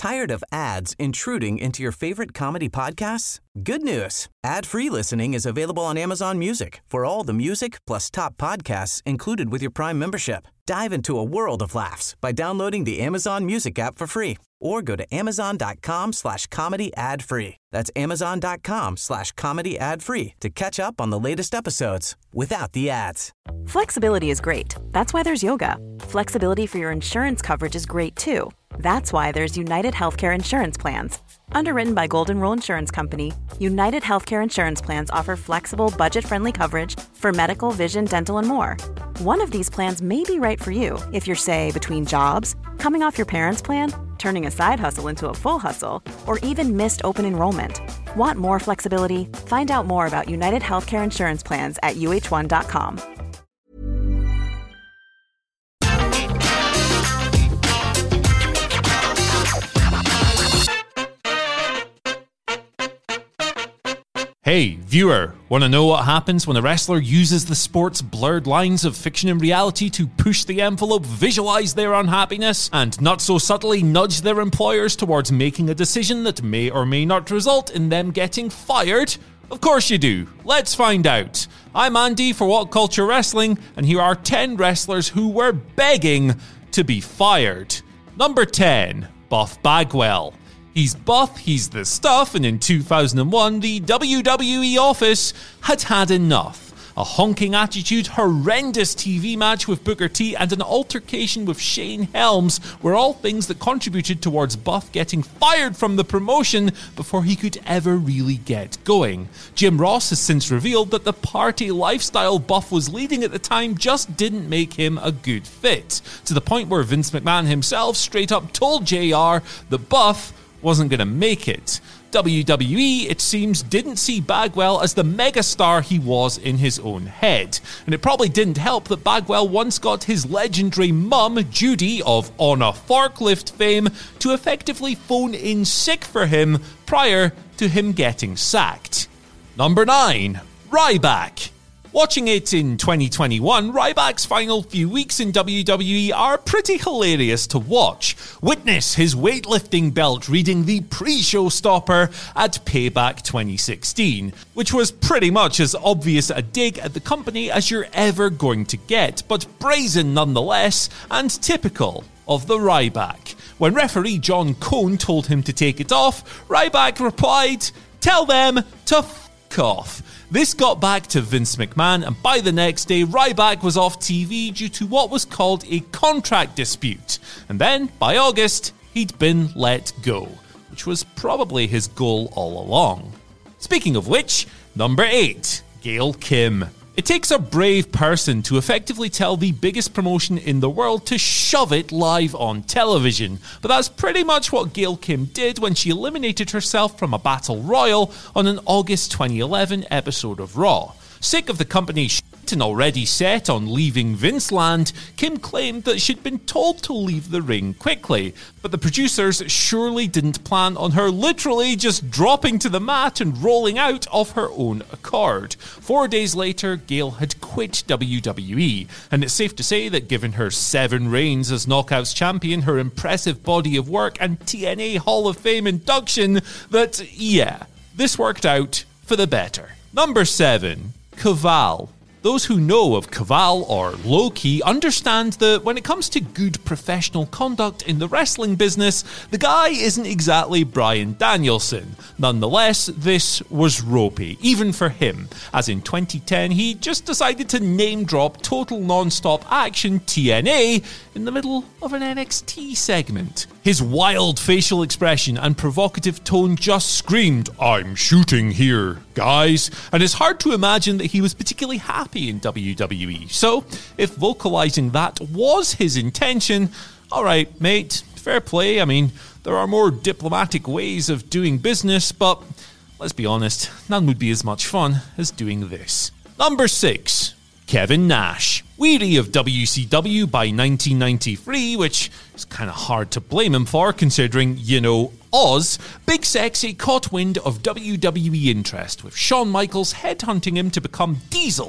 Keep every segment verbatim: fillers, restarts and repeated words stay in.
Tired of ads intruding into your favorite comedy podcasts? Good news. Ad-free listening is available on Amazon Music for all the music plus top podcasts included with your Prime membership. Dive into a world of laughs by downloading the Amazon Music app for free or go to amazon.com slash comedy ad free. That's amazon.com slash comedy ad free to catch up on the latest episodes without the ads. Flexibility is great. That's why there's yoga. Flexibility for your insurance coverage is great too. That's why there's United Healthcare Insurance Plans. Underwritten by Golden Rule Insurance Company, United Healthcare Insurance Plans offer flexible, budget-friendly coverage for medical, vision, dental, and more. One of these plans may be right for you if you're, say, between jobs, coming off your parents' plan, turning a side hustle into a full hustle, or even missed open enrollment. Want more flexibility? Find out more about United Healthcare Insurance Plans at U H one dot com. Hey, viewer, want to know what happens when a wrestler uses the sport's blurred lines of fiction and reality to push the envelope, visualize their unhappiness, and not so subtly nudge their employers towards making a decision that may or may not result in them getting fired? Of course you do. Let's find out. I'm Andy for What Culture Wrestling, and here are ten wrestlers who were begging to be fired. Number ten, Buff Bagwell. He's buff, he's the stuff, and in two thousand one, the W W E office had had enough. A honking attitude, horrendous T V match with Booker T, and an altercation with Shane Helms were all things that contributed towards Buff getting fired from the promotion before he could ever really get going. Jim Ross has since revealed that the party lifestyle Buff was leading at the time just didn't make him a good fit, to the point where Vince McMahon himself straight up told J R that Buff wasn't going to make it. W W E, it seems, didn't see Bagwell as the megastar he was in his own head. And it probably didn't help that Bagwell once got his legendary mum, Judy, of On a Forklift fame, to effectively phone in sick for him prior to him getting sacked. Number nine, Ryback. Watching it in twenty twenty-one, Ryback's final few weeks in W W E are pretty hilarious to watch. Witness his weightlifting belt reading the pre-show stopper at Payback twenty sixteen, which was pretty much as obvious a dig at the company as you're ever going to get, but brazen nonetheless, and typical of the Ryback. When referee John Cone told him to take it off, Ryback replied, "Tell them to f*** off." This got back to Vince McMahon, and by the next day, Ryback was off T V due to what was called a contract dispute. And then, by August, he'd been let go, which was probably his goal all along. Speaking of which, number eight, Gail Kim. It takes a brave person to effectively tell the biggest promotion in the world to shove it live on television, but that's pretty much what Gail Kim did when she eliminated herself from a battle royal on an August twenty eleven episode of Raw. Sick of the company's shit and already set on leaving Vinceland, Kim claimed that she'd been told to leave the ring quickly, but the producers surely didn't plan on her literally just dropping to the mat and rolling out of her own accord. Four days later, Gail had quit W W E, and it's safe to say that given her seven reigns as Knockouts champion, her impressive body of work, and T N A Hall of Fame induction, that, yeah, this worked out for the better. Number seven, Kaval. Those who know of Kaval or Low-Ki understand that when it comes to good professional conduct in the wrestling business, the guy isn't exactly Bryan Danielson. Nonetheless, this was ropey, even for him, as in twenty ten he just decided to name-drop Total Non-Stop Action T N A in the middle of an N X T segment. His wild facial expression and provocative tone just screamed, "I'm shooting here, guys," and it's hard to imagine that he was particularly happy in W W E. So, if vocalizing that was his intention, alright mate, fair play. I mean, there are more diplomatic ways of doing business, but let's be honest, none would be as much fun as doing this. Number six, Kevin Nash. Weary of W C W by nineteen ninety-three, which is kind of hard to blame him for considering, you know, Oz, Big Sexy caught wind of W W E interest, with Shawn Michaels headhunting him to become Diesel.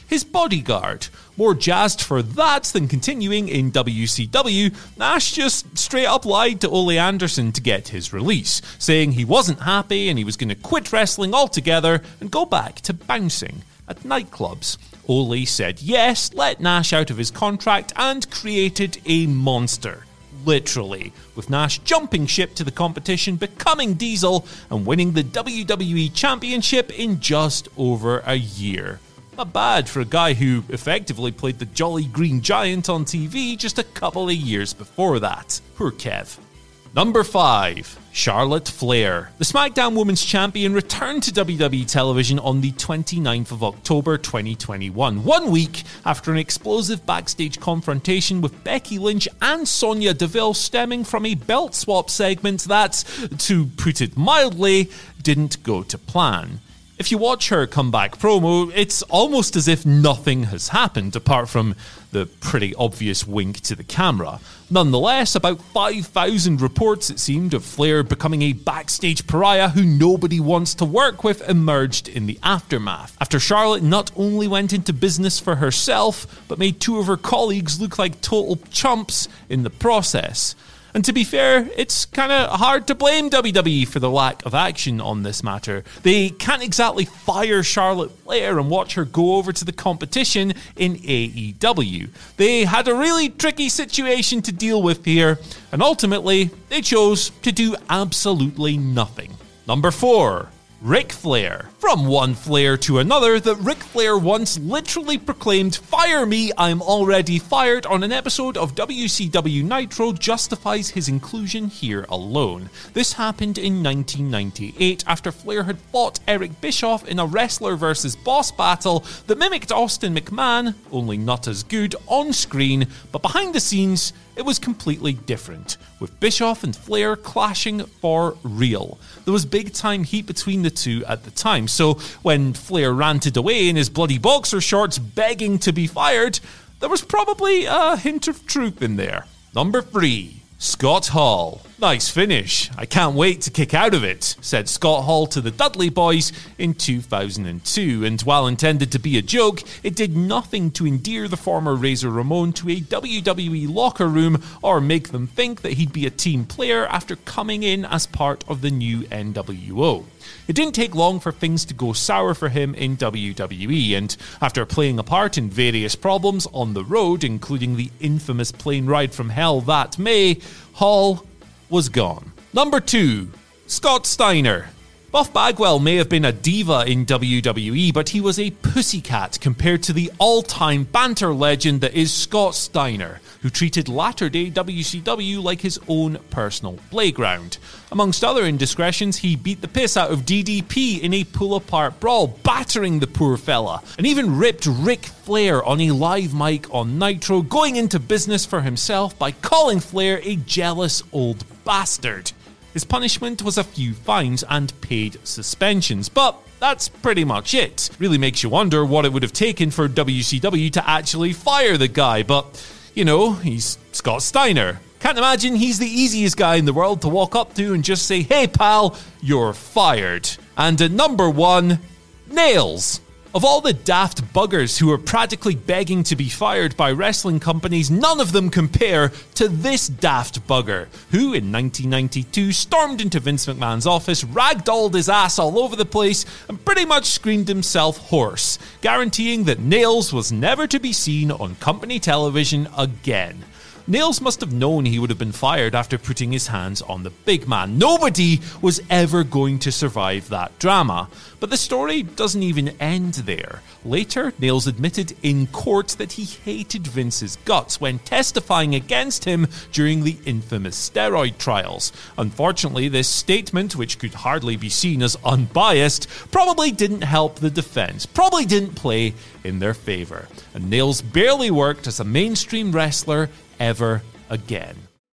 his bodyguard. More jazzed for that than continuing in W C W, Nash just straight up lied to Ole Anderson to get his release, saying he wasn't happy and he was going to quit wrestling altogether and go back to bouncing at nightclubs. Ole said yes, let Nash out of his contract, and created a monster. Literally, with Nash jumping ship to the competition, becoming Diesel, and winning the W W E Championship in just over a year. Not bad for a guy who effectively played the Jolly Green Giant on T V just a couple of years before that. Poor Kev. Number five. Charlotte Flair. The SmackDown Women's Champion returned to W W E television on the twenty-ninth of October twenty twenty-one, one week after an explosive backstage confrontation with Becky Lynch and Sonya Deville stemming from a belt swap segment that, to put it mildly, didn't go to plan. If you watch her comeback promo, it's almost as if nothing has happened, apart from the pretty obvious wink to the camera. Nonetheless, about five thousand reports, it seemed, of Flair becoming a backstage pariah who nobody wants to work with emerged in the aftermath, after Charlotte not only went into business for herself, but made two of her colleagues look like total chumps in the process. And to be fair, it's kind of hard to blame W W E for the lack of action on this matter. They can't exactly fire Charlotte Flair and watch her go over to the competition in A E W. They had a really tricky situation to deal with here, and ultimately, they chose to do absolutely nothing. Number four. Ric Flair. From one Flair to another, that Ric Flair once literally proclaimed, "Fire me, I'm already fired," on an episode of W C W Nitro justifies his inclusion here alone. This happened in nineteen ninety-eight after Flair had fought Eric Bischoff in a wrestler versus boss battle that mimicked Austin McMahon, only not as good on screen, but behind the scenes, it was completely different, with Bischoff and Flair clashing for real. There was big time heat between the two at the time, so when Flair ranted away in his bloody boxer shorts begging to be fired, there was probably a hint of truth in there. Number three. Scott Hall. "Nice finish. I can't wait to kick out of it," said Scott Hall to the Dudley Boys in two thousand two, and while intended to be a joke, it did nothing to endear the former Razor Ramon to a W W E locker room or make them think that he'd be a team player after coming in as part of the new N W O. It didn't take long for things to go sour for him in W W E, and after playing a part in various problems on the road, including the infamous plane ride from hell that May, Hall was gone. Number two. Scott Steiner. Buff Bagwell may have been a diva in W W E, but he was a pussycat compared to the all-time banter legend that is Scott Steiner, who treated latter-day W C W like his own personal playground. Amongst other indiscretions, he beat the piss out of D D P in a pull-apart brawl, battering the poor fella, and even ripped Ric Flair on a live mic on Nitro, going into business for himself by calling Flair a jealous old bastard. His punishment was a few fines and paid suspensions, but that's pretty much it. Really makes you wonder what it would have taken for W C W to actually fire the guy, but, you know, he's Scott Steiner. Can't imagine he's the easiest guy in the world to walk up to and just say, "Hey pal, you're fired." And at number one, Nails. Of all the daft buggers who are practically begging to be fired by wrestling companies, none of them compare to this daft bugger, who in nineteen ninety-two stormed into Vince McMahon's office, ragdolled his ass all over the place, and pretty much screamed himself hoarse, guaranteeing that Nails was never to be seen on company television again. Nails must have known he would have been fired after putting his hands on the big man. Nobody was ever going to survive that drama. But the story doesn't even end there. Later, Nails admitted in court that he hated Vince's guts when testifying against him during the infamous steroid trials. Unfortunately, this statement, which could hardly be seen as unbiased, probably didn't help the defense, probably didn't play in their favor. And Nails barely worked as a mainstream wrestler ever again.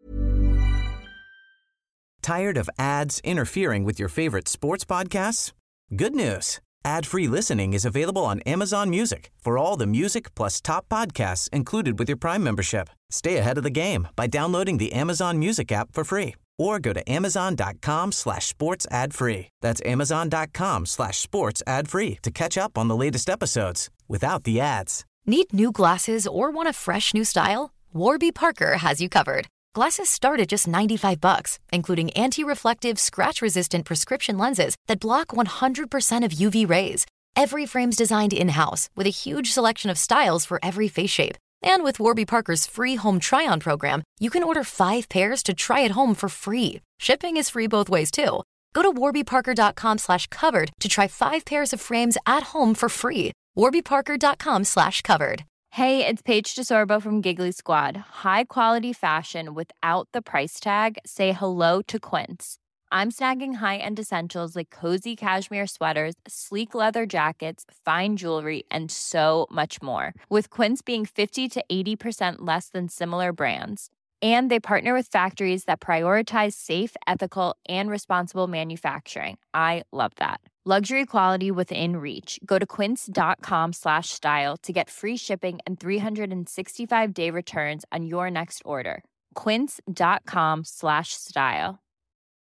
Tired of ads interfering with your favorite sports podcasts? Good news. Ad-free listening is available on Amazon Music for all the music plus top podcasts included with your Prime membership. Stay ahead of the game by downloading the Amazon Music app for free or go to amazon.com slash sports ad free. That's amazon.com slash sports ad free to catch up on the latest episodes without the ads. Need new glasses or want a fresh new style? Warby Parker has you covered. Glasses start at just ninety-five bucks, including anti-reflective, scratch-resistant prescription lenses that block one hundred percent of U V rays. Every frame's designed in-house with a huge selection of styles for every face shape. And with Warby Parker's free home try-on program, you can order five pairs to try at home for free. Shipping is free both ways, too. Go to warbyparker.com slash covered to try five pairs of frames at home for free. warbyparker.com slash covered. Hey, it's Paige DeSorbo from Giggly Squad. High quality fashion without the price tag. Say hello to Quince. I'm snagging high-end essentials like cozy cashmere sweaters, sleek leather jackets, fine jewelry, and so much more. With Quince being fifty to eighty percent less than similar brands. And they partner with factories that prioritize safe, ethical, and responsible manufacturing. I love that. Luxury quality within reach. Go to quince.com slash style to get free shipping and three sixty-five day returns on your next order. Quince.com slash style.